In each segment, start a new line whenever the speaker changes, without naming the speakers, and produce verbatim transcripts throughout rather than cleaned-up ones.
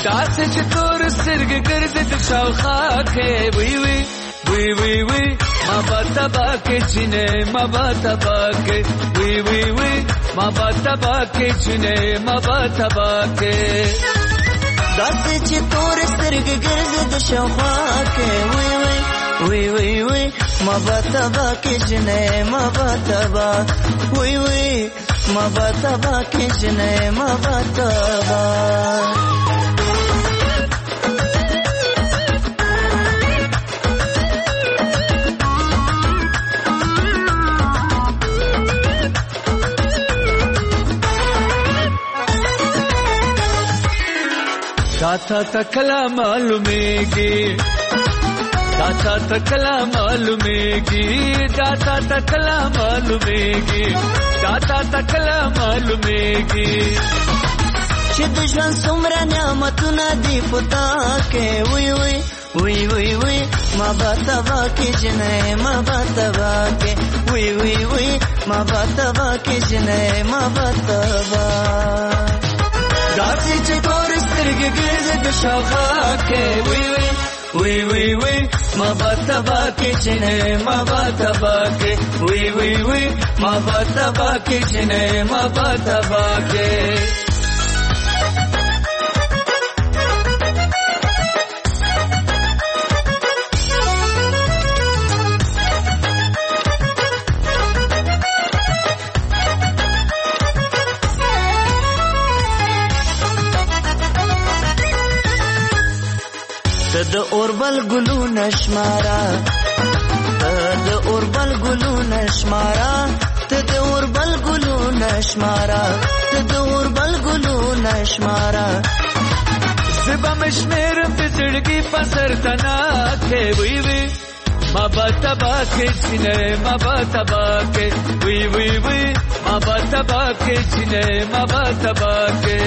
داسې چې تور سترګې ګرځي د شاوخوا کې وی وی وی وی وی ما با تبا کې جنې ما با تبا کې وی وی وی ما با تبا کې جنې ما با تبا کې
داسې چې تور سترګې ګرځي د شاوخوا کې وی وی وی وی وی ما با تبا کې جنې ما با تبا وی وی ما با تبا کې جنې ما با تبا
दाता तकला मालूमेगी दाता तकला मालूमेगी दाता तकला मालूमेगी दाता तकला मालूमेगी
چې د ژوند څومره نعمتونه دي پتا کې وی وی وی وی وی ما با تبا کې جنې ما با تبا کې وی وی وی ما با تبا کې جنې ما با تبا
داسې چې تور سترګې ګرځي د شاوخوا کې وی وی وی وی وی ما با تبا کې جنې ما با تبا کې وی وی وی ما با تبا کې جنې ما با تبا کې
د اوربل ګلو نشمارا د اوربل ګلو نشمارا د اوربل ګلو نشمارا د اوربل ګلو نشمارا
زبا مشمیر پزړګي پسر تنا کې وی وی ما با تبا کې جنې ما با تبا کې وی وی وی ما با تبا کې جنې ما با تبا کې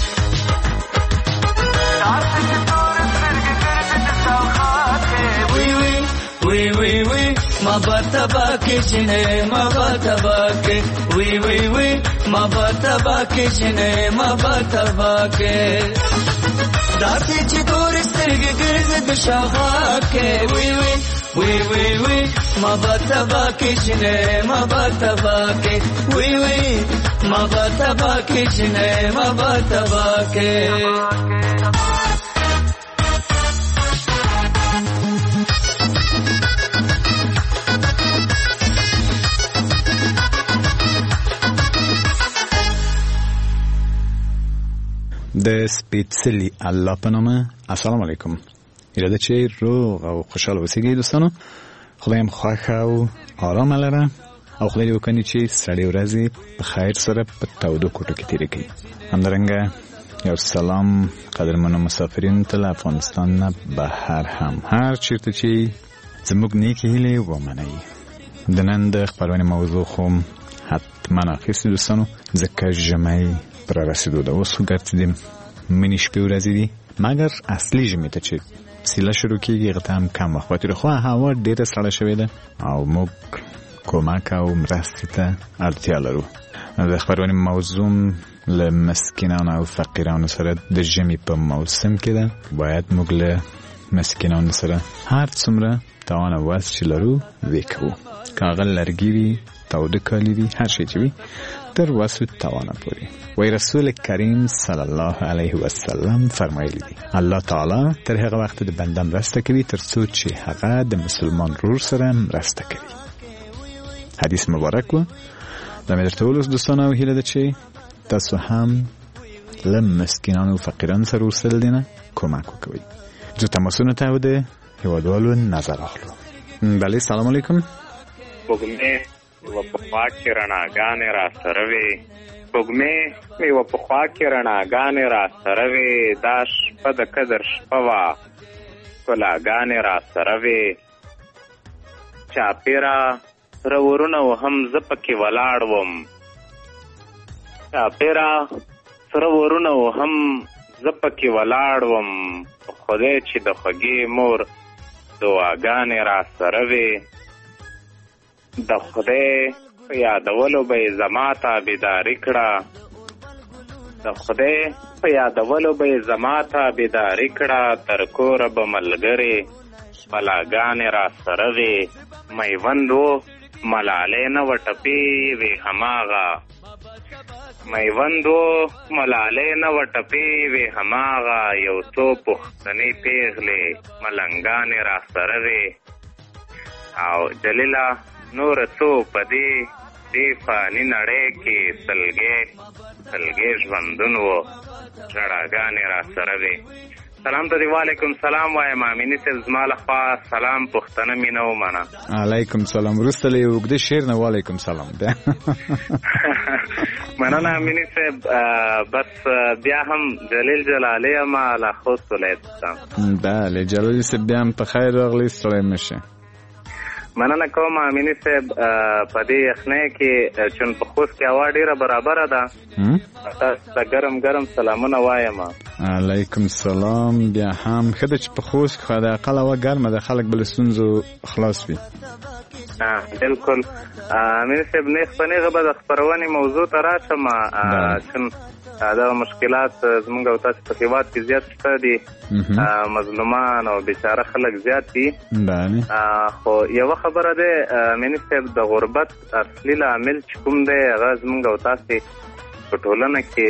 وی وی وی ما با تبا کې جنې ما با تبا کې وی وی وی ما با تبا کې جنې ما با تبا کې داسې چې تور سترګې ګرځي د شاوخوا کې وی وی وی وی وی ما با تبا کې جنې ما با تبا کې وی وی ما با تبا کې جنې ما با تبا کې
د سپیڅلي الله په نامه السلام علیکم. اراده چې روغ او خوشحاله اوسئ دوستانو. خدای مو خوښ او آرام لره او خدای دې وکړي چې سړې ورځې په خیر سره په تودو کوټو کې تېرې کړي. همدارنګه یو سلام قدرمنو مسافرینو ته له افغانستان نه بهر هم هر چیرته چې زموږ نیکې هیلې ومنئ. د نن د خپرونې موضوع خو حتما اخیستې دوستانو ځکه ژمی پر رسیدو ده. اوس خو ګرځې د مني شپې ورځې دي مګر اصلي ژمي ته چې سیله شروع کېږي هغه ته هم کم وخت پاتې دی خو هوا ډېره سړه شوې ده او موږ کمک او مرستې ته اړتیا لرو. د خپرونې موضوع له مسکینانو او فقیرانو سره د ژمي په موسم کې ده. باید موږ له مسکینانو سره هر څومره توان او وس چې لرو وی کوو. که هغه لرګي وي تاوده کالي وي هر شی چې وي تر وسو توانه پورې. وی رسول کریم صلی الله علیه و سلم فرمایلی دی الله تعالی تر هغه وخت د بنده مرسته کوي تر څو چې هغه د مسلمان رور سره مرسته کوي. حدیث مبارک و. دا مې درته ولوست دوستانو او هیله ده چې تاسو هم له مسکینانو او فقیرانو سره اوسېدل دي نه کمک وکوئ. جو تماسونه ته د هیوادوالو نظر اخلو. بله سلام علیکم.
بګمې و په خوا کې رڼاګانې را سره وې بګمې مې و په خوا کې رڼاګانې را سره وې دا شپه د قدر شپه وه ښکلاګانې را سره وې چاپېره سره ورونه و هم زه پکې ولاړ وم چاپېره سره ورونه و هم زه پکې ولاړ وم خدای چې د خوږې مور دعاګانې را سره وې د خدای په یادولو به یې زما تابعداري کړه د خدای په یادولو به یې زما ته بیداري کړه، تر کوره به ملګرې بلاګانې را سره وې. میوند و ملالۍ نه وه ټپې وې هماغه، میوند و ملالۍ نه وه ټپې وې هماغه، یو څو پښتنې پیغلې ملنګانې را سره وې. او جلیله نور څو په دې دې فاني نړۍ کې سلګې سلګې ژوندون و ژړاګانې را سره وې. سلام ته دی وعلیکم سلام وایم امیني صاحب، زما لخوا سلام پښتنه مینه ومنه.
علیکم سلام. وروسته له اوږده شعر نه وعلیکم سلام بیا.
مننه امیني صاحب. بس بیا هم جلیل جلالی یم له خوست ولایت.
بله جلالی صاحب بیا هم په خیر راغلی، ستړی مه شئ.
مننه کوم امیني صاحب. په دې یخنۍ کې چون په خوست کې هوا ډېره برابره ده، تاسو ته ګرم ګرم سلامونه وایم.
علیکم سلام. بیا هم ښه ده چې په خوست کې خو حداقل هوا ګرمه ده، خلک به له ستونزو خلاص وي.
بلکل امیني صاحب. نیغ په نیغه به د خپرونې موضوع ته راشم، چون دا مشکلات زمونږ او تاسو په هېواد کې زیات شته دي، مظلومان او بیچاره خلک زیات دي. خو یوه خبره ده امیني صاحب، د غربت اصلي لامل چې کوم دی هغه زمونږ او تاسې په ټولنه کې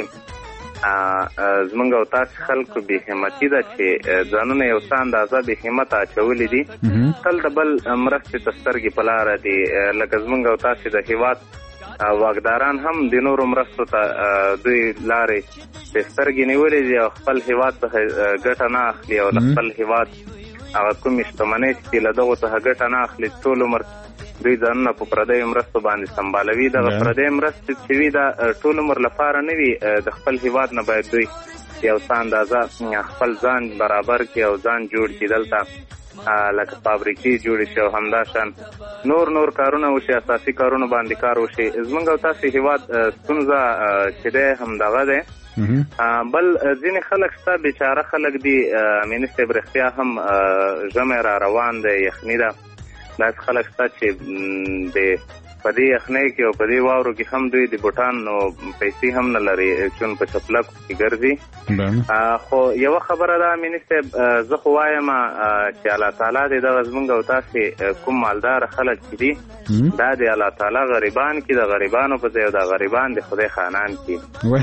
زمونږ او تاسې خلکو بې همتي ده چې ځانونه یو څه اندازه بې همته اچولي دي، تل د بل مرستې ته سترګې په لاره دي. لکه زمونږ او تاسې د هېواد واکداران هم د نورو مرستو ته دوی لارې د سترګې نیولې دي او خپل هېواد څخه ګټه نه اخلي، او له خپل هېواد هغه کومې شتمنۍ چې له دغو څخه ګټه نه اخلي ټول عمر دوی ځانونه په پردیو مرستو باندې سمبالوي. دغه پردۍ مرستې چې وي دا ټول عمر لپاره نه وي، د خپل هېواد نه باید دوی یو څه اندازه خپل ځان برابر کړي او ځان جوړ کړي، دلته لکه فابریکې جوړې شي او همداشان نور نور کارونه وشي، اساسي کارونه باندې کار وشي. زمونږ او تاسې هېواد ستونزه چې دی همدغه دی. بل ځینې خلک شته بیچاره خلک دي امیني صاحب، رښتیا هم ژمی را روان دی، یخني ده. داسې خلک شته چې د په دې یخنۍ کې او په دې واورو کې هم دوی د بوټانو پیسې هم نه لري، چون په چپلکو کې ګرځي. خو یوه خبره ده امیني صاحب، زه خو وایم چې الله تعالی دې دغه زمونږ او تاسې کوم مالداره خلک چې دي دا د الله تعالی غریبان کې د غریبانو په ځای او د غریبان د خدای خانان کې،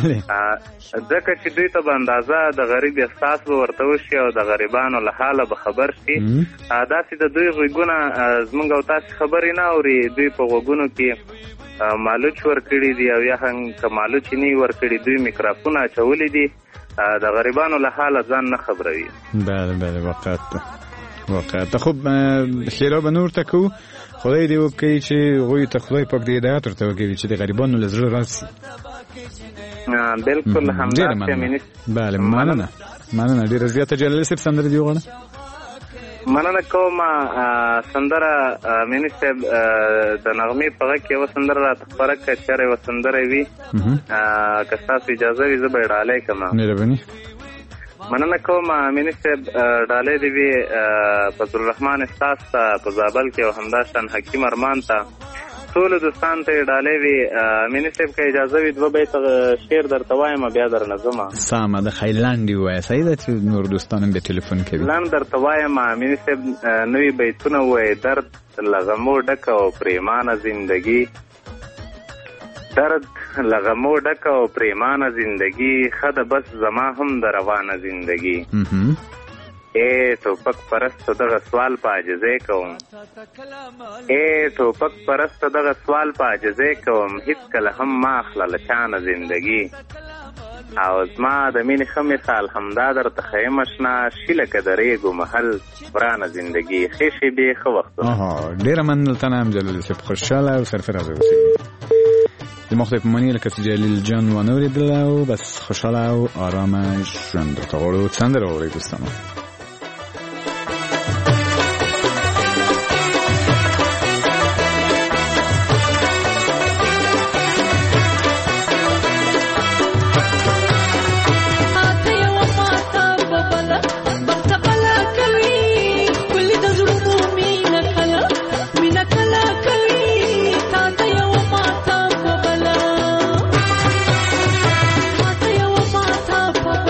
ځکه چې دوی ته به اندازه د غریب احساس به ورته وشي او د غریبانو له حاله به خبر شي. داسې د دوی غوږونه زمونږ او تاسې خبرې نه اوري، دوی په غوږونو کې مالوچ ورکړي دي او یا هم که مالوچ نه یې ورکړي دوی میکروفونه اچولي دي، د غریبانو له حاله ځان نه خبروي.
بله بله واقعیت ده واقعیت ده. خب ښېرا به نور ته کوو، خدای دې وکړي چې هغوی ته خدای پاک دې هدایت ورته وکړي چې د غریبانو له زړه راسي.
بلکل همداسې امیني.
بله مننه مننه ډېره زیاته. جلال صاحب سندره دې وغواړه.
مننه کوم. سندره امیني صاحب د نغمې په غږ کې یوه سندره راته خپره کړه، چېرې یوه سندره وي که ستاسو اجازه وي زه به یې ډالۍ کړم.
مهرباني.
مننه کوم امیني صاحب. ډالۍ دې وي فضل الرحمن استاذ ته په زابل کې او همداشان حکیم ارمان ته، ټولو دوستانو ته یې ډالۍ وي. امیني صاحب که اجازه وي دوه بیته شعر درته وایم بیا درنه ځمه.
سمه ده، خیلی لنډ یې ووایه، صحیح ده چې نور دوستان هم بیا تلیفون کوي.
لنډ درته وایم امیني صاحب. نوي بیتونه ووایي. درد له غمو ډکه او پریمانه زندګي، درد له غمو ډکه او پریمانه زندګي، ښه ده بس زما هم د روانه زندګي. اے ټوپک پرستو دغه سوال په عاجزۍ کوم، اے ټوپک پرستو دغه سوال په عاجزۍ کوم، هېڅکله هم ما اخله له چانه زندګي. او زما د مینې ښه مثال همدا درته ښیم اشنا، شي لکه د ریګو محل ورانه زندګي. ښې شېبې ښه وختونه.
ډېره مننه یم جلیل صاحب، خوشحاله او سرفراز اوسئ. زما خدای پاماني لکه چې جلیل جان وانه اورېدله او بس خوشحاله او آرامه ژوند درته غواړو. سندره واورئ دوستانو.
Papa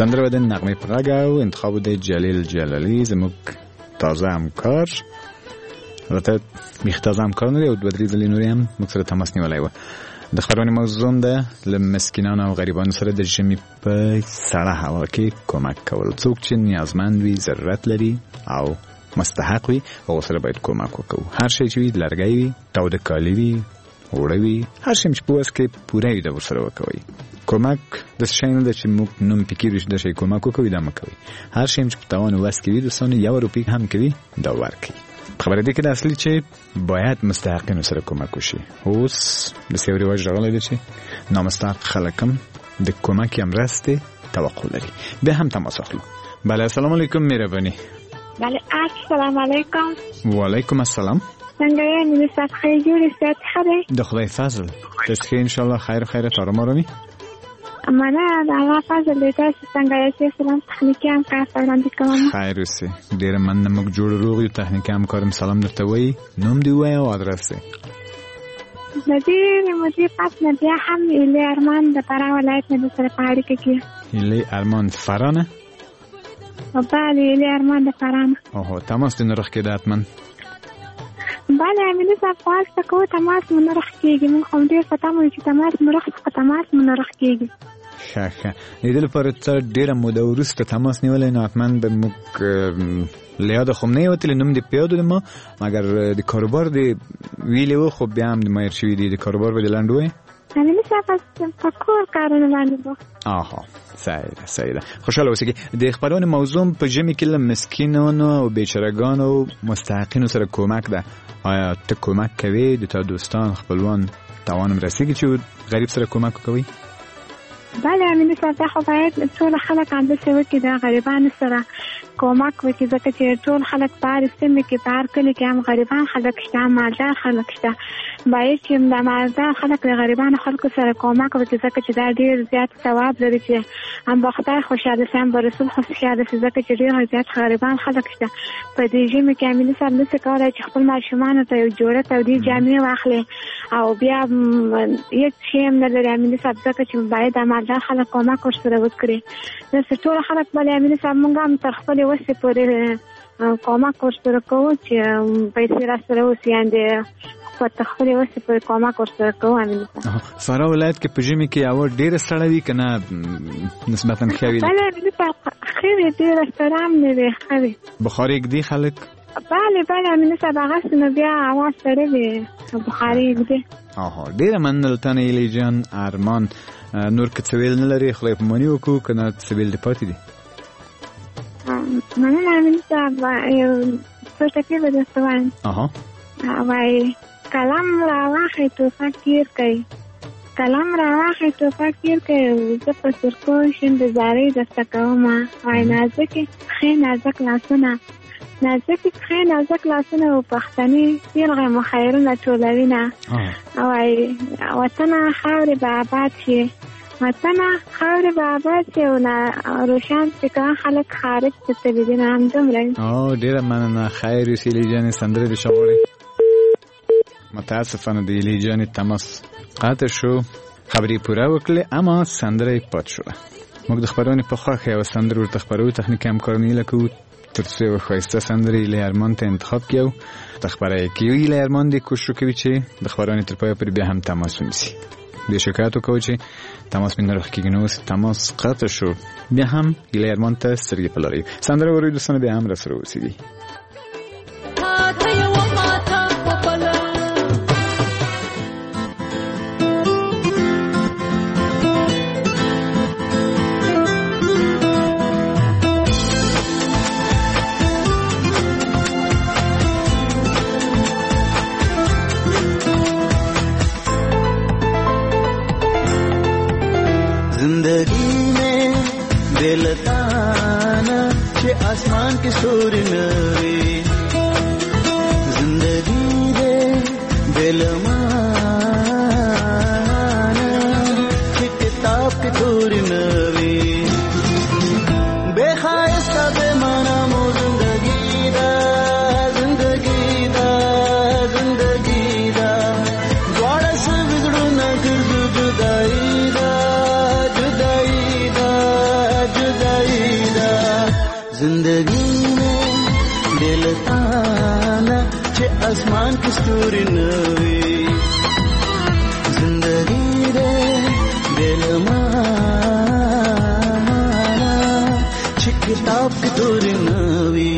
سندره و د نغمه پرګ او انتخاب د جلیل جلالی زموږ تازه همکار البته میخ تازه همکار نه دی او د بدري زلی نوري هم موږ سره تماس نیولای و د خبرونې موضوع ده لمسکینانو او غریبانو سره د ژمي په سړه هوا کې کمک کول. څوک چې نیازمند وي، ضرورت لري او مستحق وي هغو سره باید کمک وکړو. هر شی چې وي، لرګی وي، تاوده کالي وي، اوړه وي، هر شی چې په وس کې پوره وي د ورسره وکوئ. کمک داسې شی نه ده چې موږ نوم فکر وي چې دا شی کمک وکوئ دا مه کوئ. هر شی چې په توان وس کې وي دوستانو یو روپۍ هم کوي دا ورکړئ. خبره دی که د اصلي چې باید مستحقینو سره کمک وشي. اوس داسې یو رواج راغلی دی چې نامستحق خلک هم د کمک یا مرستې توقع لري. بیا هم تماس اخلو. بله السلام علیکم مهرباني.
بله السلام علیکم.
وعلیکم السلام.
څنګه یې نوستات خیر جوړې ستات خره
د خدای فضل تاسو ان شاء الله خیر خیرت آرام آرامی
مننه د الله فضل دی. تاسو څنګه یې؟ سلام تخنیکی همکار وړاندې کوم.
خیر اوسئ. ډېره مننه. موږ جوړ روغ یو. تخنیکي همکارم سلام درته وایي. نوم دې ووایه او ادرس دی.
د دې مودې پس نه بیا هم ایلي ارمان د فراه ولایت نه درسره په اړیکه کې.
ایلي ارمان فراه نه؟
بله ایلي ارمان د فراه نه.
اوهو تماس دې نه رخکېده حتما.
بله امیني صاحب خواست کوو تماس مو نه رخ کېږي. موږ خو ډېر په تمه یو چې تماس مو رخ څخه تماس مو نه رخ کېږي.
ښه ښه د دې لپاره ته ډېره موده وروسته تماس نیولی نو حتما به موږ له یاده خو م نه یې وتلې. نوم دې په یاد د ما مګر د کاروبار دې ویلې و خو بیا هم د مایر شوي دي. د کاروبار به دې لنډ ووایې؟
امیني صاحب په کور کارونه باندې بوخت.
آها صحیح ده صحیح ده. خوشحاله اوسئ. د خبرونې موضوع په ژمي کې له مسکینانو او بیچارهګانو او مستحقینو سره کمک ده. آیا ته کمک کوي؟ د تا دوستان خپلوان توانم رسیږي چې غریب سره کمک کوي؟
بله امیني صاحب دا خو باید ټول خلک همداسې وکړي د غریبانو سره کمک وکړي ځکه چې ټول خلک په هر سیمه کې په هر کلي کې هم غریبان خلک شته هم مالدار خلک شته. باید چې د مالدار خلک د غریبانو خلکو سره کمک وکړي ځکه چې دا ډېر زیات ثواب لري چې هم به خدای خوشحاله شي هم به رسول خوشحاله شي ځکه چې ډېر زیات غریبان خلک شته. په دې ژمي کې امیني صاحب نشي کولی چې خپل ماشومانو ته یو جوړه تودې جامې واخلي او بیا هېڅ شی هم نه لري امیني صاحب ځکه چې باید د مالدار خلک کمک ورسره وکړي. داسې ټول خلک بلې امیني صاحب موږ هم تر خپلې وسې پورې کمک ورسره کوو چې پیسې راسره اوسي یعنې په خپلې وسې پورې کمک ورسره کوو. امیني صاحب
فراه ولایت کې په ژمي کې هوا ډېره سړه وي که نه نسبتا ښه وي؟
بله امیني صاحب ښه وي ډېره سړه هم نه وي ښه وي.
بخاري ږدي خلک؟
بله بله امیني صاحب هغسې نو بیا هوا سړه وي بخاري ږدي.
آها ډېره مننه له تا نه ایلي جان. ارمان نور که څه ویل نه لري خدای پاماني وکړو که نه څه ویل دې پاتې دي؟
مننه امیني صاحب یو څو ټکي به درته وایم. وایي قلم راواخئ ټوپک تیر کړئ، قلم راواخئ ټوپک تیر کړئ، زه په سرکو شین د زارۍ درته کومه. وایي نازکې پښې نازک لاسونه، نازکې پښې نازک لاسونه و پښتنې تیرغه مو خیرونه ټولوینه. وایي وطنه خاورې به آباد شي، وطنه خاورې به آباد شي او روشن فکران خلک خارج ته تللي دي. نه همدومره.
ډېره مننه. خیر اوسې ایلي جانې. سندرې دې ښه غواړې؟ متاسفانه د ایلي جانې تماس قطع شو. خبرې پوره وکړلې اما سندره یې پات شوه. موږ د خبرونې په خوښه یوه سندره ورته خپروو. تخنیکي همکارانو هیله کوو تر څو یوه ښایسته سندره ایلي ارمان ته انتخاب کړو د خبره یې کوي. ایلي ارمان دې کوشش وکوي چې د خبرونې تر پایه پورې بیا هم تماس ونیسي. بیا شکایت وکړو چې تماس مې نه راښکېږي. نو اوس تماس قطع شو. بیا هم ایلي ارمان ته سترګې په لارې سندره وروي دوستانو. بیا هم راسره اوسېږي.
जिंदगी में बेलताना के आसमान के सूर नवे, जिंदगी दे बेलमाना के किताब के सूर नवे, बेखायस्ता बेमाना मो जिंदगी दा, जिंदगी दा, जिंदगी दा द्वारा से बिगड़ो न कर जुदाई दा, जुदाई दा, जुदाई आसमान की स्तूरी नवी जिंदगी दे दिल माना ची किताब की तूरी नवी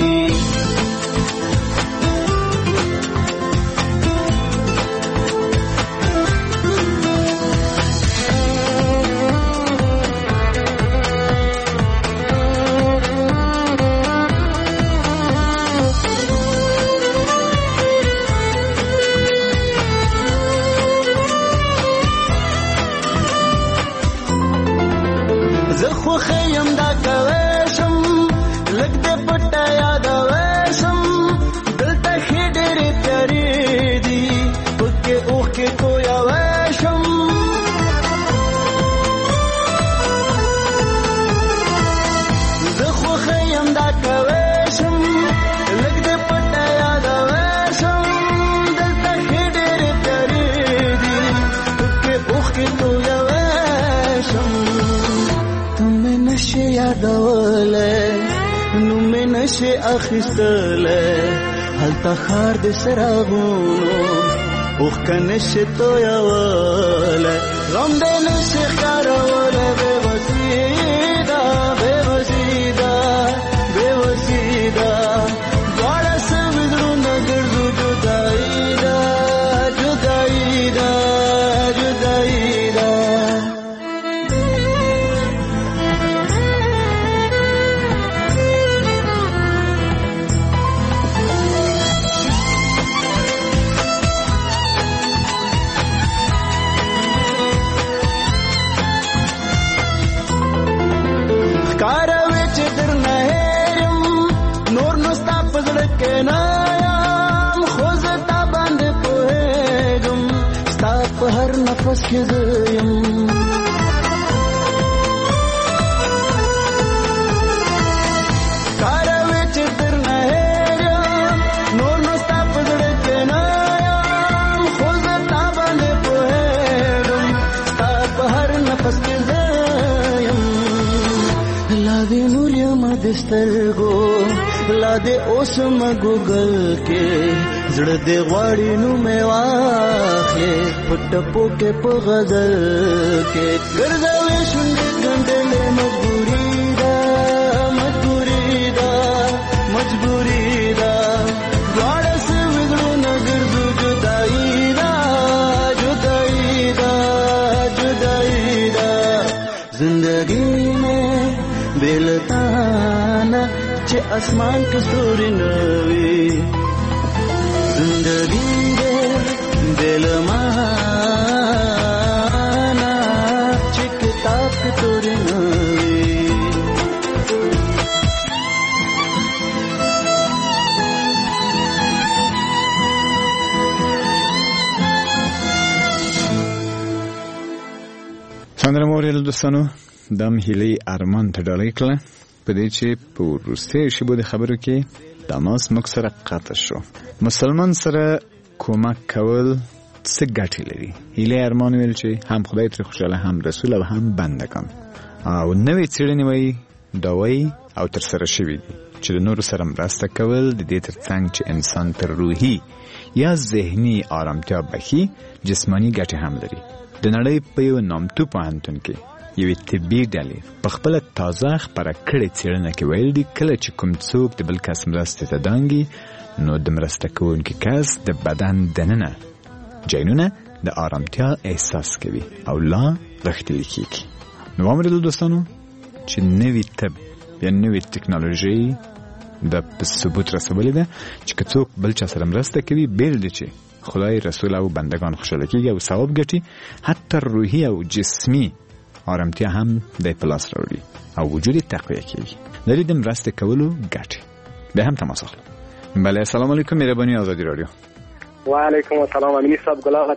نشه اخیستله هلتا خار د سراغونو اوخ کنشه تویواله غم د نشه خاروله بے وسیدا بے وسیدا بے وسیدا دوارا سمدرو نگردو جدائی دا جدائی دا جدائی دا هر نفس کې زیم کاروي چې در نه هېرم نور نو ستا په زړه کې نه یم خو زه تا باندې پوهېږم ستا په هر نفس کې زیم لا دې نور یم د سترګو لا دې اوس م ګوګل کې زړه دې غواړي نو مې واخلې پټ پوکې په غزل کې ګرځوي شونډې ګنډلې مجبوري ده مجبوري ده مجبوري ده دواړه سوي زړونه ګرځو جدایي ده جدایي ده جدایي ده زندګي مې بې له تا نه چې اسمان کې ستوري نه وي زندگی دے دل مانا چه کتاب کی توری نوی
سندره موریل دوستانو دم هیلی ارمان ته ډالۍ کړه په دې چې په وروستي شیبو د خبرو کې تماس موږ سره قطع شو. مسلمان سره کومک کول څه ګټې لري؟ هیله ارمان ویل چې هم خدای تر خوشاله هم رسول او هم بندگان او نوې څېړنې وایي دا وایي او تر سره شوي دي چې د نورو سره مرسته کول د دې تر څنګ چې انسان تر روحي یا ذهني آرامتیا بخي جسمانی ګټې هم لري. د نړۍ په یو نامتو پوهنتون کې یوې طبي ډلې په خپله تازه خپره کړې څېړنه کې ویل دي کله چې کوم څوک د بل کس مرستې ته دانګي نو د مرسته کوونکي کس د بدن دننه جینونه د آرامتیا احساس کوي او لا غښتلي کېږي. نو واورېدل دوستانو چې نوي طب یا نوې ټکنالوژي د په ثبوت رسولې ده چې که څوک بل چا سره مرسته کوي بیل دی چې خدای رسول او بندگان خوشاله کېږي او ثواب ګټي حتی روحي او جسمي آرامتیا هم د پلاس راوړي او وجود تقویه کېږي. د دې د مرستې کولو ګټې به هم تماس اخلو. بله السلام علیکم مهرباني آزادی رادیو.
و علیکم السلام امینی صاحب گلاب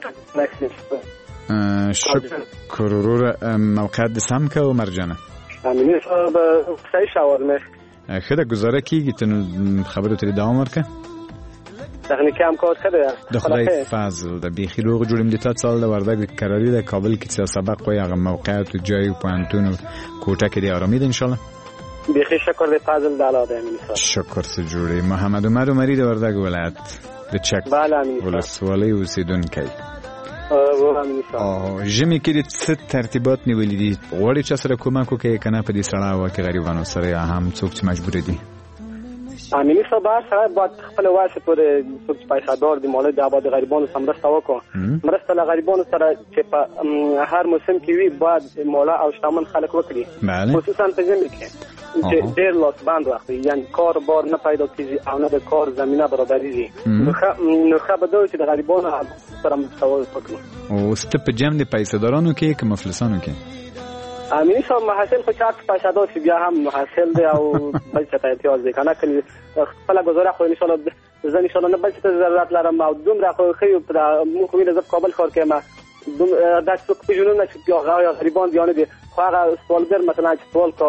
شکر ورور موقعیت د سم که و مرجانه
امینی صاحب صحیح شاورمه
خدا گزاره کیږي ته خبرو ته دوام ورکړه
تخنیکی هم کار کرده
د خدای فضل د بیخي روغ جوړیم د تا سال د وردګ کراری د کابل کې څه سبق وي هغه موقعیت او جای او پوهنتون کوټه کې دی آرامي ده ان شاء الله
بیخي شکر د فضل د الله د امین صاحب
شکر سره جوړي محمد عمر عمری د وردګ ولایت د چک
بله امین صاحب
ولسوالۍ اوسېدونکی.
او امین صاحب
ژمي کې د څه ترتیبات نیولي دي؟ غواړي چا سره کومک وکړي که نه په دې سړه هوا کې غریبانو سره یا هم څوک چې مجبور دي؟
امین صاحب هر سړی باید خپل واسه پورې څوک چې پیسې دار دي مالک د آباد غریبانو سره مرسته وکړي. مرسته له غریبانو سره چې په هر موسم کې وي باید مالا او شتمن خلک وکړي، خصوصا په ژمي کې چې ډېر لاس بند وخت یعنی کار بار نه پیدا کیږي او نه د کار زمینه برابرېږي. نو ښه به دا وي چې د غریبانو سره مرسته وکړو.
او ست په جمع د پیسې دارانو کې که مفلسانو کې؟
امین صاحب محصل خو چا پیسې دار چې بیا هم محصل دی او بل څه ته احتیاج دی که نه کلي خپله ګزاره خو انشاءالله زه انشاءالله نه بل څه ته ضرورت لرم او دومره خو ښه موږ خو وینې زه په کابل ښار کې یم دا څوک پېژنو نه چې بیا غریبان بیا نه دي خو هغه سوالګر مثلا چې سوال کا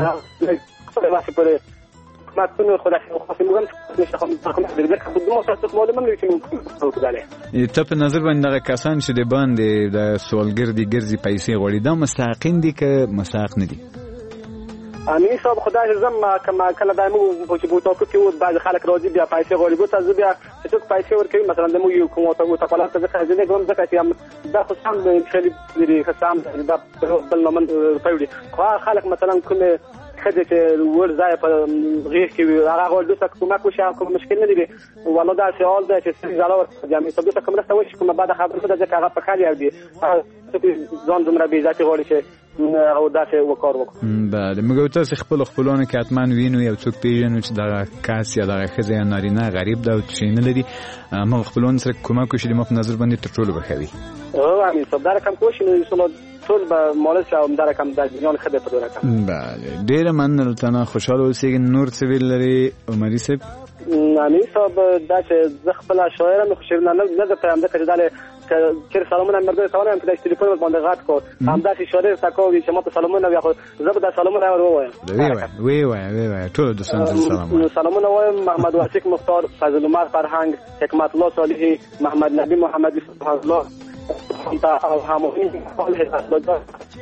خپل واسه پورې حکومتونو خو داسې موږ هم نشته خو ځکه دومره څه معلومه نه وي چې موږ وکړلی.
ته په نظر باندې دغه کسان چې د باندې د سوالګر دي ګرځي پیسې غواړي دا مستحقین دي که مستحق نه دي؟
امین صاحب خدای زم کما کله دا موږ چې بوتاکو کې و بعض خلک راځي بیا پیسې غواړي بوته زه بیا چې څوک پیسې ورکوي مثلا د موږ یو کوم او تقالات ځکه ځینې کوم ځکه چې دا خو سم خلی لري خصام دا بل نومن پیوړي خو خلک مثلا کوم خدای چې ور ځای په غیر کې هغه غوړ دوسه کومه کوشش کوم مشکل نه دی والله دا سوال دی چې څنګه زاله ورته جامې ته دوسه کوم راځي وش کومه بعد خبره ده چې هغه په خالي دی ځان دومره بي ذاتي غوړي چې او داسې وکړ وکړو.
بله موږ تاسو خپل خپلونه کې حتما وینو یو څوک پیژنو چې دا کس یا دا ښځه یا نارینه غریب ده او چې نه لري ما خپلونه سره کومک وشي د ما په نظر باندې تر ټولو به ښه وي.
او امین صاحب دا رقم کوشش نو انشاءالله ټول به مالک او دا رقم د جنان خدای په رقم.
بله ډېره مننه تنه خوشاله اوسئ. نور څه ویل لري عمري صاحب؟
امین صاحب دا چې زه خپله شاعره مې خو شعر نه نه درته یم ځکه چې دا چېر سلامونه مردو ته وایم که داسې تلیفون باندې غږ کړو همداسې شاعر ته کوي چې ما ته سلامونه بیا خو زه به دا سلامونه ور ووایم.
وی وایه وی وایه ټولو دوستانو ته سلام
سلامونه وایم. محمد واسق مختار، فضل عمر فرهنګ، حکمت الله صالحي، محمد نبی محمدي سبحان الله او همونی حال اصلاحات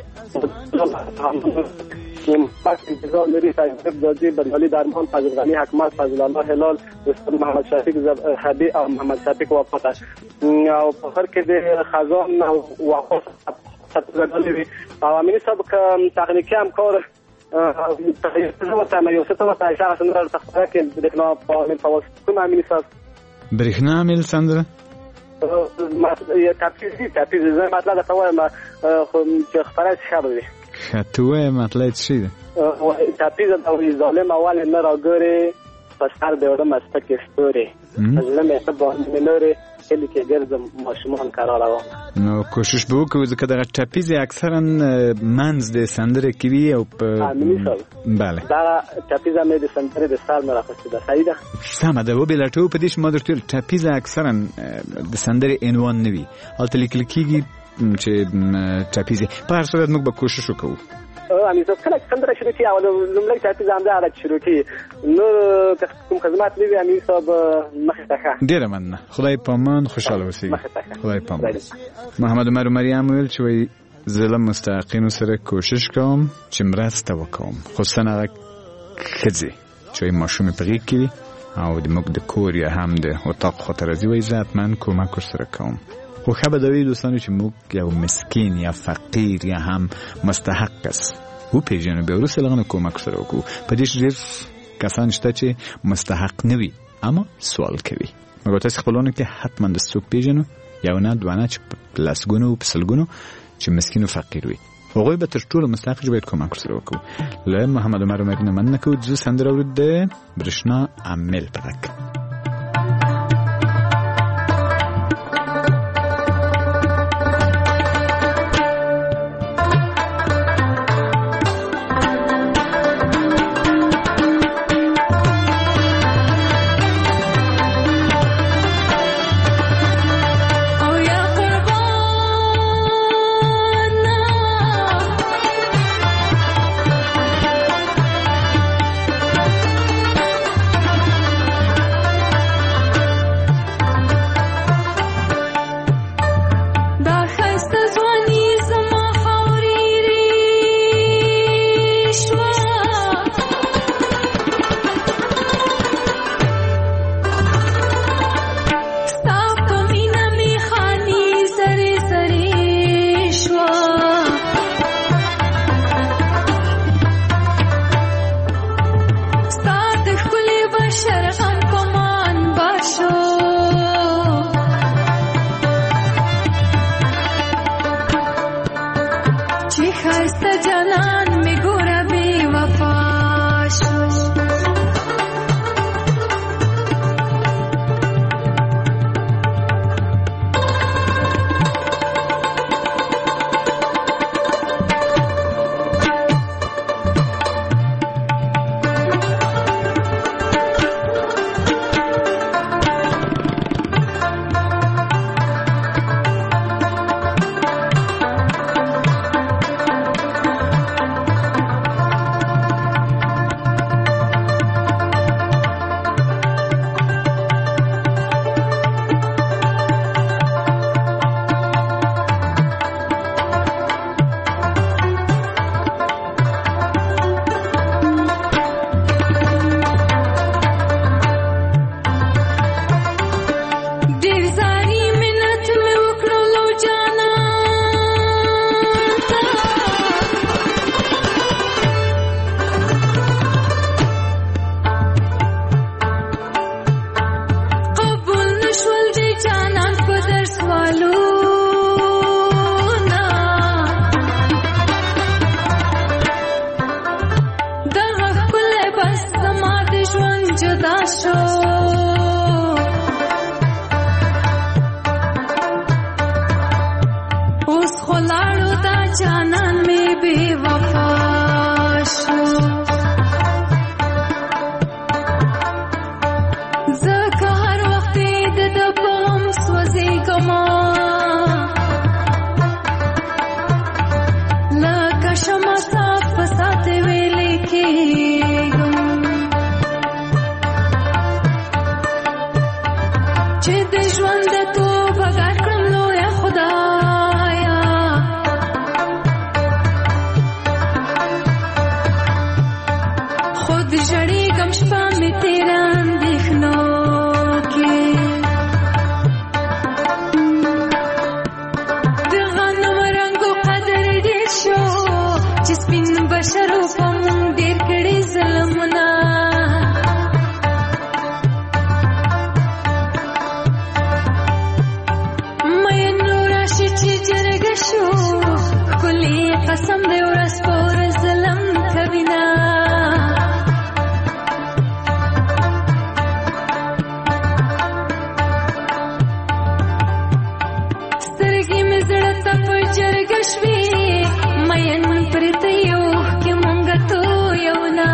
نیم پاک انتظار لري صاحب دادی بردالی درمان فضل غنی حکمت فضل الله هلال استاد محمد شفیق حبی او محمد شفیق وفات او په هر کې د خزان او وقاص ستګدلې او امین صاحب ک تخنیکی همکار تغییر وسایل یو څه ته وسایل څنګه تخصص کې د کنا په من فواصل کوم امین صاحب
برېښنا امین سندره
ما تفصیلی تفصیلی زه مطلب ته وایم خو چې خبره خبره دي
خطوه مطلب چی ده؟
تفصیل د ظالم اول نه راګوري په سر د وړم استکه ستوري ظلم یې په باندې لري کله کې ګرځم ماشومان قرار و
نو کوشش به وکړو ځکه دغه ټاپیز اکثرا منځ د سندره کې وي او په بله
دا ټاپیز مې د سندره د سر نه راخسته ده صحیح ده
سمه ده وبلټو په دې شمه درته ټاپیز اکثرا د سندره عنوان نه وي البته لیکل کېږي چې ټاپیز په هر صورت موږ به کوشش وکړو.
امین صاحب کله څنګه شروع کی او لومړی ټاپیز هم دا شروع کی نو کوم خدمات لري امین صاحب مخه ته
ډیره مننه خدای پامان خوشاله اوسئ خدای پامان. محمد عمر مریم ویل چې وای زه مستحقینو سره کوشش کوم چې مرسته وکوم خصوصا هغه ښځې چې ماشوم په غېږ کې او د موږ د کور یا هم د اتاق خاطر ازي وای ذات من کومک سره کوم خو خبر دوی دوستانو چې موږ یو مسکین یا فقیر یا هم مستحق کس او پیژنو به ورسره لغنه کومک سره وکړو په دې ډېر کسان شته چې مستحق نه وي اما سوال کوي موږ تاسو خپلونه کې حتما د څوک پیژنو یا نه دوانه چې لاسګونو او پسلګونو چې مسکین او فقیر وي هغوی به تر ټولو مستحق چې باید کومک سره وکړو. له محمد عمر مرینه مننه کوو زه سندره اورید د برېښنا عامل په غږ
جرګه شوې مین پرته یو کې مونږ تو یو نه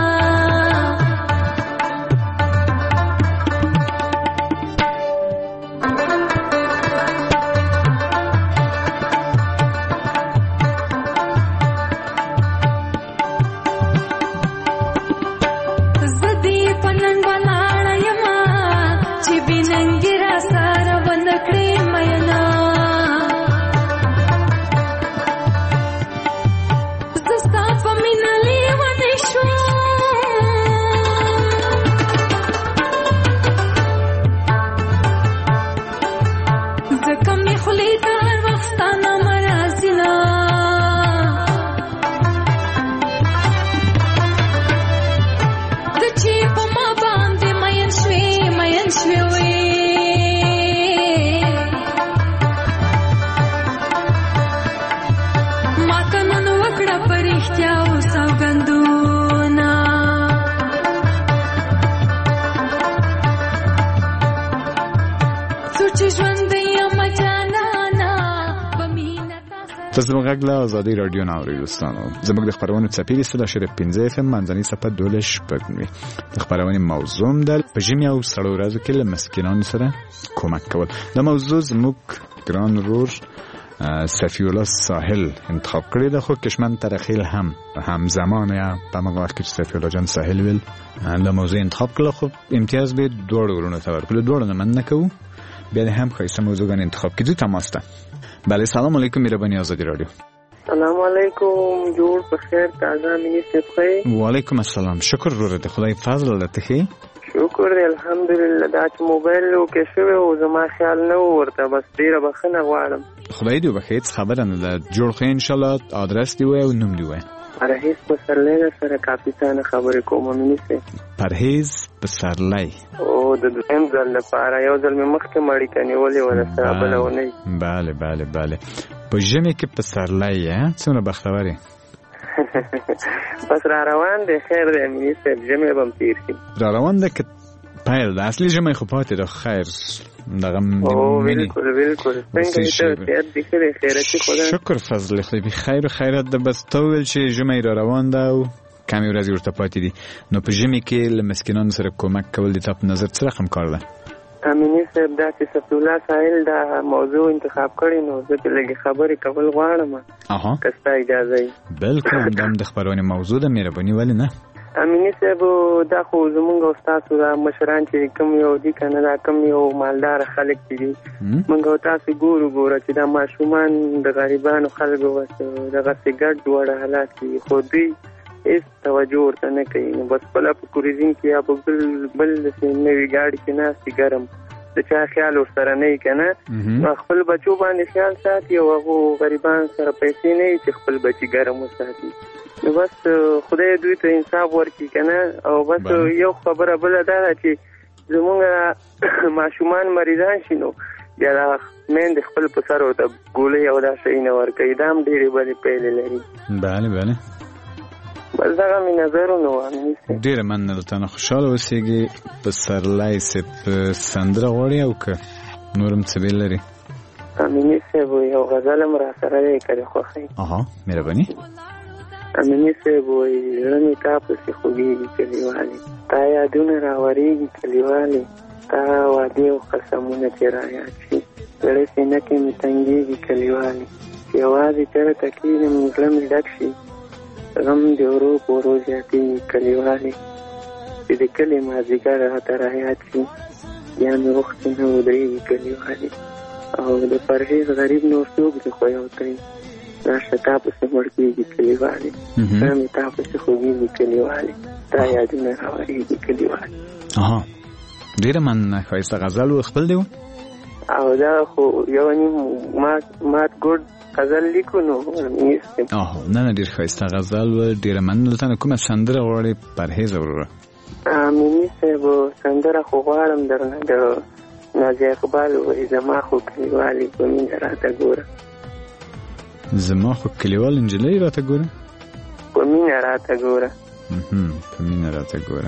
تاسو زموږ غږ له ازادي رادیو نه اورئ دوستانو. زموږ د خپرونې څپې سره شریف پنځه اف ام منځنۍ صفحه دولس شپږ د خپرونې موضوع ده په ژمي او سړو ورځو کې له مسکینانو سره کومک کول. د موضوع زموږ ګران ورور صفی الله ساحل انتخاب کړی ده، خو کشمن ترخیل هم همزمان یا په هغه وخت کې صفی الله جان ساحل ویل له موضوع انتخاب کړل، خو امتیاز به دوړ ورونه ته ورکړل. دوړ نه من نه کوو، بیا هم خاصه موضوع انتخاب کړو. تماس ته بله. سلام علیکم مهربانی آزادی رادیو.
سلام علیکم، جوړ په خیر تازه مینې صفخی.
وعلیکم السلام، شکر روره ده، خدای فضل ده. ته
شکر دی الحمدلله. دا چې موبایل وکې شوی او زما خیال نه ورته، بس ډیره بخښنه غواړم. خدای
دې وبخښي، هیڅ خبره نه ده. جوړ خو ان شاء الله ادرس دی وای او نوم دی وای.
پرهیز پسرلی سره کاپیتان خبرې کوم مینې سي.
پرهیز پسرلی
او د دویم ځل لپاره یو ځل مې مخکې مړی کنيولې ورسره بلونه.
بله بله بله. په ژمي کې پسرلی ها څونه بختوري.
بس را روان دی، خیر دی مینې سي. ژمي به تیر شي. را
روان دی که پیل د اصلي ژمي خو پاتې ده. خیر دغه
او بالکل بالکل. څنګه ته دې خیر خیرتي خدا
شکر فضل خدای به خیر و خیرت ده. بس ته ویل چې ژمي را روان ده او کمی ورځې ورته پاتې دي، نو په ژمي کې له مسکینانو سره کومک کول د تا په نظر څه رقم کار ده؟
امینی صاحب دا چې صفی الله ساحل دا موضوع انتخاب کړی نو زه په لږه خبرې کول غواړم.
اها
که ستا اجازه وي.
بالکل دم د خبرونې موضوع ده، مهرباني ولې نه.
امینی صاحب دا خو زمونږ او تاسو دا مشران چې کوم یو دي کنه دا کوم یو مالدار خلک دي، مونږ او تاسو ګورو ګورو چې دا ماشومان د غریبانو خلکو واسه دغه سیګرټ جوړه حالات دي، خو دوی هیڅ توجه ورته نه کوي. نو بس خپله په کوریزین کې یا په بل بل نوي ګاډي کې ناستې ګرم د چا خیال ورسره نه وي که نه، خپل بچو باندې خیال ساتي او هغو غریبان سره پیسې نه وي چې خپل بچي ګرم وساتي. نو بس خدای دوی ته انصاف ورکړي که نه. او بس یو خبره بله دا ده چې زمونږ ماشومان مریضان شي نو بیا دا میندې خپل په سر ورته ګولۍ او دا شی نه ورکوي. دا هم ډېرې بدې پایلې لري.
بله بله.
بس دغه مې نظرونه وه.
ډېره مننه درته نه. خوشحاله اوسېږي. پسرلی صاحب سندره غواړي او که نور هم څه بېل لري؟
امیني صاحب یو غزل هم را سره دی که دې خوښوي.
اها مهرباني.
امیني صاحب وایي زړه مې تا پسې خوږېږي کلیوالې، تا یادونه راورېږي کلیوالې، تا وعدې او قسمونه چې رایاد شي زړه سینه کې مې تنګېږي کلیوالې، چې یوازې چېرته کښېنم زړه مې ډک شي غم د ورو په ورو زیاتېږي کلیوالې، چې د کلي مازدیګر راته رایاد شي بیا مې وختې نه ودرېږي کلیوالې. او د پرهیز غریب نور څوک دې خو یو تی راشه تا پسې مړ کېږي کلیوالې، زړه مې تا پسې خوږېږي کلیوالې، تا یادونه راورېږي کلیوالې.
اها ډېره مننه. ښایسته غزل و خپل دی و
او دا خو یو نیم مات مات ګوډ غزل لیکو نو نیستم.
اها نه نه ډېر ښایسته غزل و. ډېره مننه درته نه. کومه سندره غواړې پرهیز وروره؟
میني صاحب سندره خو غواړم درنه د نازي اقبال وایي زما خو کلیوالې په مینه راته ګوره.
زما خو کلیوال نجلۍ راته ګوره؟
په مینه راته ګوره.
په مینه راته ګوره.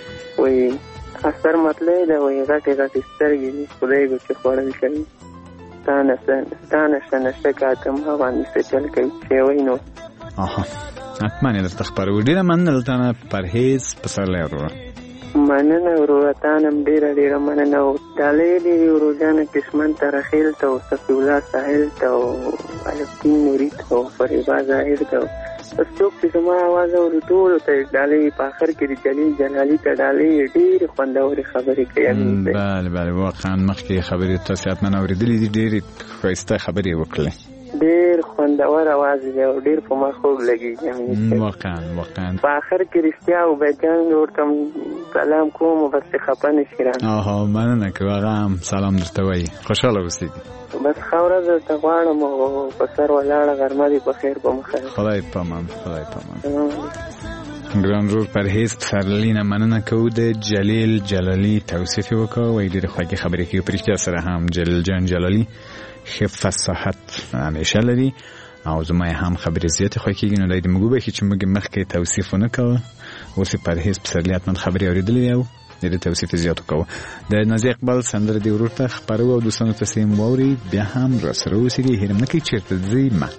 وایي اثر مطلع ده وایي غټې غټې سترګې دي خدای ګو چې خوړل کوي. ستانه ستانه شنشته کاتم باندې څه چل کوي چې وای نو
آها حتما یې درته خبرو ډیره مننه دلته پرهیز پسرلی وروره
مننه وروره تانم ډیره ډیره مننه او ډالۍ دې وروجانه کشمن ترخیل ته او صفی الله ساحل ته او الفین نوري ته او فریبا ظاهر ته څوک چې زما आवाज اوري ټول ته ډالۍ په اخر کې د جلیل جلالي ته ډالۍ ډېرې خوندورې خبرې کوي.
بله بله واقعا مخکې خبرې تاسو حتما اورېدلې دي ډېرې ښایسته خبرې وکړلې
ډېر خوندور आवाज دی او ډېر په ما خوږ لګېږي
واقعا واقعا
په اخر کې رښتیا او بیجان ورته سلام کوم او بس خفه نه شي رانه
آها مننه که هغه هم سلام درته وایي خوشحاله اوسېږي
بس ښه ورځ درته غواړم او په سر ولاړه غرمه دې په خیر په مخه
خدای پامان خدای پامان ګران ورور پرهیز پسرلي نه مننه کوو د جلیل جلالي توصیف یې وکړ وایي ډېرې خوږې خبرې کوي په رښتیا سره هم جلیل جان جلالي ښه فصاحت همیشه لري او زما یې هم خبرې زیاتې خوښ کېږي نو دی دې موږ وبښي چې موږ مخکې توصیف ونه کوو اوس یې پرهیز پسرلي حتما خبرې اورېدلې وي او د دې توصیف یې زیات وکوو د نازي اقبال سندره دې ورور ته خپروو او دوستانو ته یې واورئ بیا هم راسره اوسېږئ هېر هم نه کوئ چېرته ځئ مه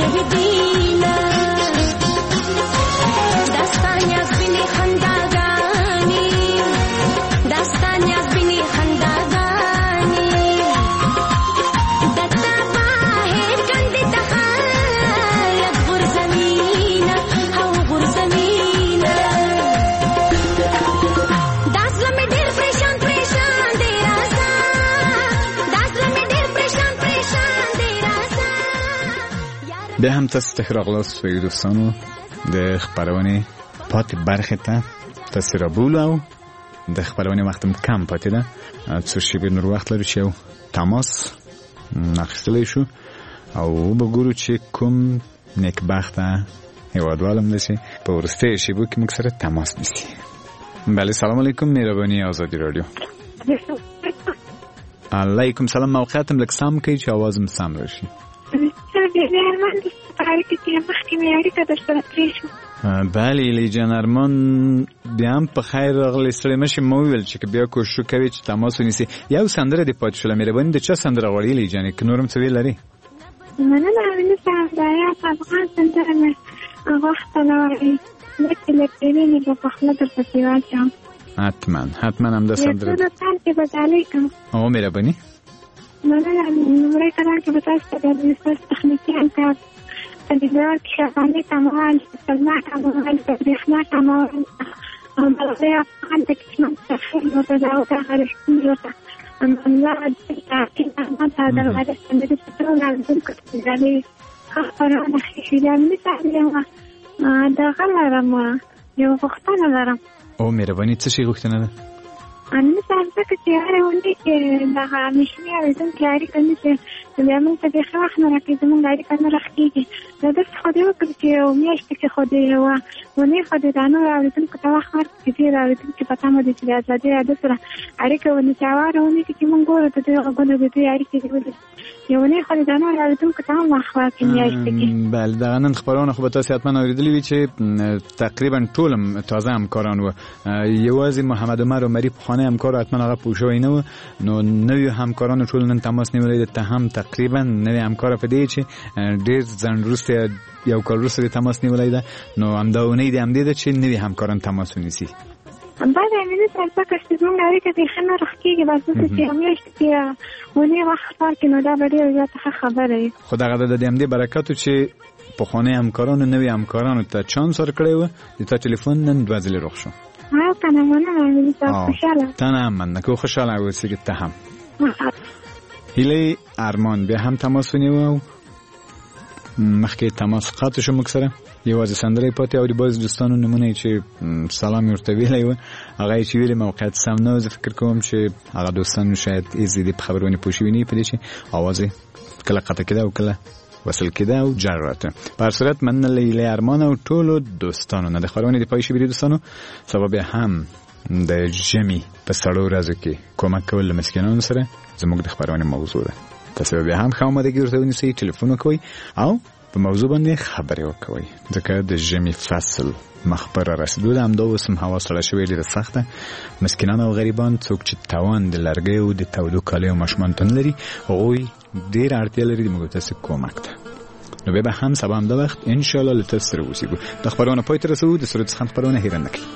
شاهدینه داستان از بینی خنداگانی داستان از بینی خنداگانی دتا باهر گندی تخایت غرزمینه هاو غرزمینه داسلمی دیر پریشان پریشان دی راسا داسلمی دیر پریشان پریشان دی راسا
به هم تاسو ته راغلاست وی دوستانو د خبرونه پات برخه ته تاسو را بولو د خبرونه وختم کم پاتې ده څو شی به نور وخت لري چې تماس نخستلی شو او وګورو چې کوم نیکبخته هیوادوالم دسی په ورسته شی بو کې موږ سره تماس نیسی. بله سلام علیکم مهربانی آزادی رادیو. علیکم سلام موقعیتم لک سم کوي چې आवाजم سم راشي. بله ایلی جان ارمان بیا هم په خیر راغلی ستړی مشې مو ویل چې بیا کوشش کوي چې تماس ونیسي. یو سندره دې پاتې شوله مهرباني د چا سندره غواړې ایلی جانې که نورم څه ویل لرې؟
مننه مینې صاحب دا یا افغان سندره مې غوښته لري لکه لکه وینې په پخله درپسې واچوم.
حتما حتما همدا سندره
یو څه د کال کې به ډالۍ کړم.
او مهرباني
مننه لومړی کلام کې به تاسو ته د ستاسو تخنیکي همکار تدبیر کشاورزی کمال سلمه کمال برېښنا کمال بلغه افغان د کشمن تخیل و تداوت غرشتون جوتا الله تاکید احمد هذا الغرش الذي تترون على ذلك الجليل خبرنا خشيلا من تعليم دا غلرم یو غوښتنه لرم.
او مهرباني څه شي غوښتنه ده؟
ان مثلا ځکه چې هر ونده کې دغه مشنې اړیدونکې اړیکه نیسي بیا موږ ته بیخي وخت نه راکوي زموږ اړیکه نه راخکېږي نو داسې خو دې وکړو چې یو میاشتې کې خو دې یوه ونې خو دې دا نورو اورېدونکو ته وخت ورکړو چې ډېر اورېدونکي په تمه دي چې د ازادي راډیو سره اړیکه ونیسي او هره ونې کې چې موږ ګورو د دوی غږونه د دوی اړیکې دې ولري یو ونې خو دې دا نورو اورېدونکو ته هم وخت ورکړي میاشتې کې.
بله دغه نن خپرونه خو به تاسې حتما اورېدلي وي چې تقریبا ټول تازه همکاران وو یوازې محمد عمر عمري پخوانی همکار حتما هغه پوه شوی نه و نو نوي همکارانو ټول نن تماس نیولی ته هم تقریبا نوي همکار په دې چې ډېر ځنډ وروسته یو کال وروسته تماس نیولی ده نو همدا اونۍ د همدې ده چې نوي همکاران تماس ونیسي.
بعد امینه څنګه چې زموږ اړیکه دې ښه نه راخکېږي بس داسې چې میاشتې کې ونې وخت ورکړي نو دا به ډېره زیاته ښه خبره وي. خو
دغه د همدې برکت و چې پخواني همکارانو نوي همکارانو ته چانس ورکړی و د تا ټلیفون نن دوه ځلې روغ شو.
ها کنه مننه امینه صاحب خوشحاله
ته نه هم مننه که خوشحاله اوسې که ته هم. هیلې ارمان بیا هم تماس ونیو مخکې تماس قطع شو موږ سره یوازې سندرې پاتې او د بعضې دوستانو نمونه چې سلام یې ورته ویلی و هغه یې چې ویلې موقعیت سم نه و زه فکر کوم چې هغه دوستان شاید ایزې دې په خبرونه پوه شوي نه په دې چې اواز یې کله قطع کېده او کله وصل کېده او جر راته. په هر صورت مننه له هیلې ارمان او ټولو دوستانو نه د خبرونې د پای شوي دوستانو سبا بیا هم د ژمي په سړو ورځو کې کومک کول له مسکینانو سره زموږ د خبرونې موضوع ده. تاسو بیا هم ښه آمادګي ورته ونیسئ ټلیفون وکوئ او په موضوع باندې خبرې وکوئ ځکه د ژمي فصل مخ پر رسېدو ده. همدا اوس هم هوا سړه شوې ډېره سخته مسکینان او غریبان څوک چې توان د لرګیو د تودو کالیو ماشومانو ته نه لري هغوی ډېره اړتیا لري د موږ تاسې کومک ته. نو بیا به هم سبا همدا وخت انشاءالله له تاسو سره اوسېږو. د خبرونه پای ته رسوو د سرود څخه خبرونه هېره نه کړئ.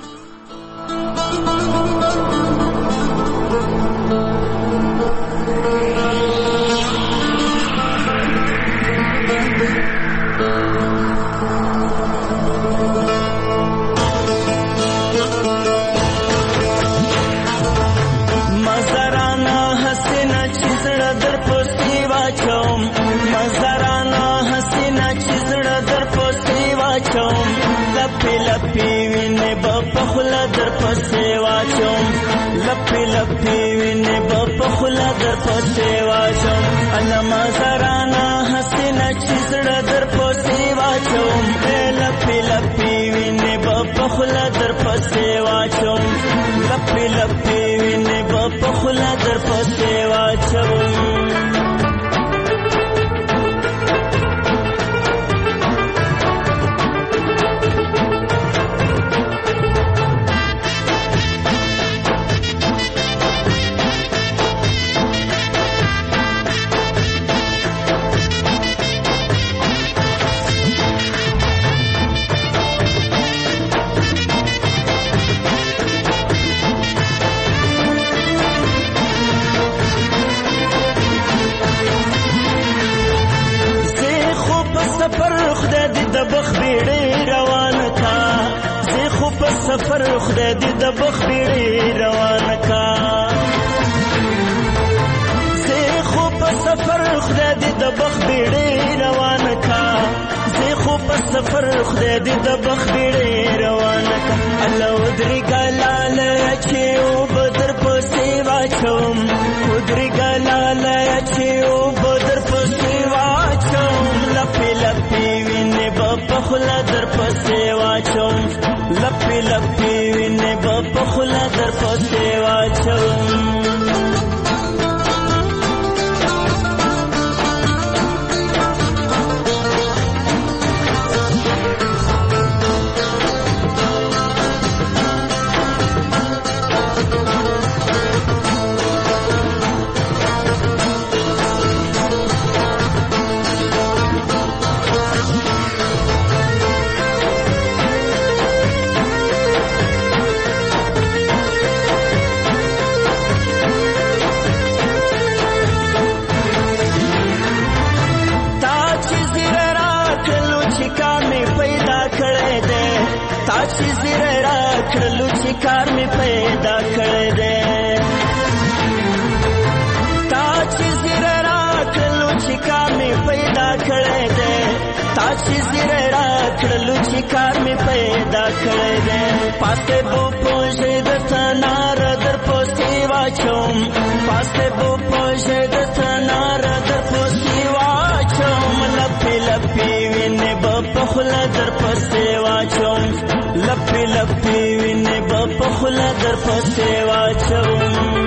لپی لپی ویني په خلا در پسې واچوم علما زرانا حسنا چې زړه در پسې واچوم لپی لپی ویني په خلا در پسې واچوم لپی لپی ویني په خلا در پسې واچوم. خدای دې د بخ بیړۍ روانه کا زه خو په سفر خدای دې د بخ بیړۍ روانه کا زه خو په سفر خدای دې د بخ بیړۍ روانه کا زه خو په سفر خدای دې د بخ بیړۍ روانه کا الله ودرېږه لاله چې اوبه در پسې واچوم ودرېږه لاله چې اوبه در پسې واچوم لپې لپې وینې به په خوله در پسې واچوم لپې لپې وینې به په خوله در پسې واچوم چې زیره را کړلو چې کار مې پیدا کړی دی تا چې زیره را کړلو چې کار مې پیدا کړی دی تا چې زیره را کړلو چې کار مې پیدا کړی دی پاسې بو پوژې د تنار در پسې واچوم پاسې بو پوژې د تنار در پسې واچوم لپې لپې وینې به په خوله در پسې واچوم لپې لپې وینې به په خوله در پسې واچوم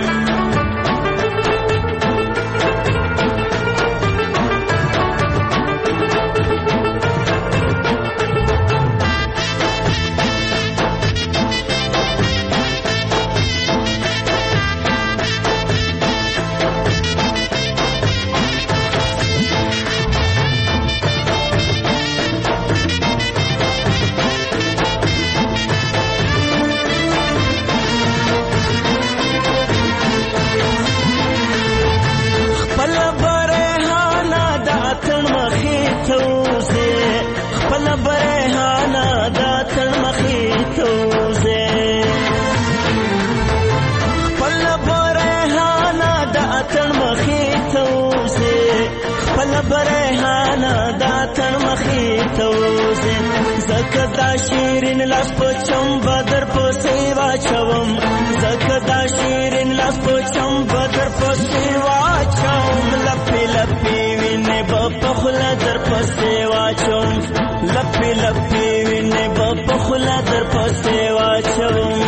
برهانا دا تن مخې ته وځې ځکه دا شیرین لاس په چمبه در پسې واچوم ځکه دا شیرین لاس په چمبه در پسې واچوم لپې لپې وینې به په خوله در پسې واچوم لپې لپې وینې به په خوله در پسې واچوم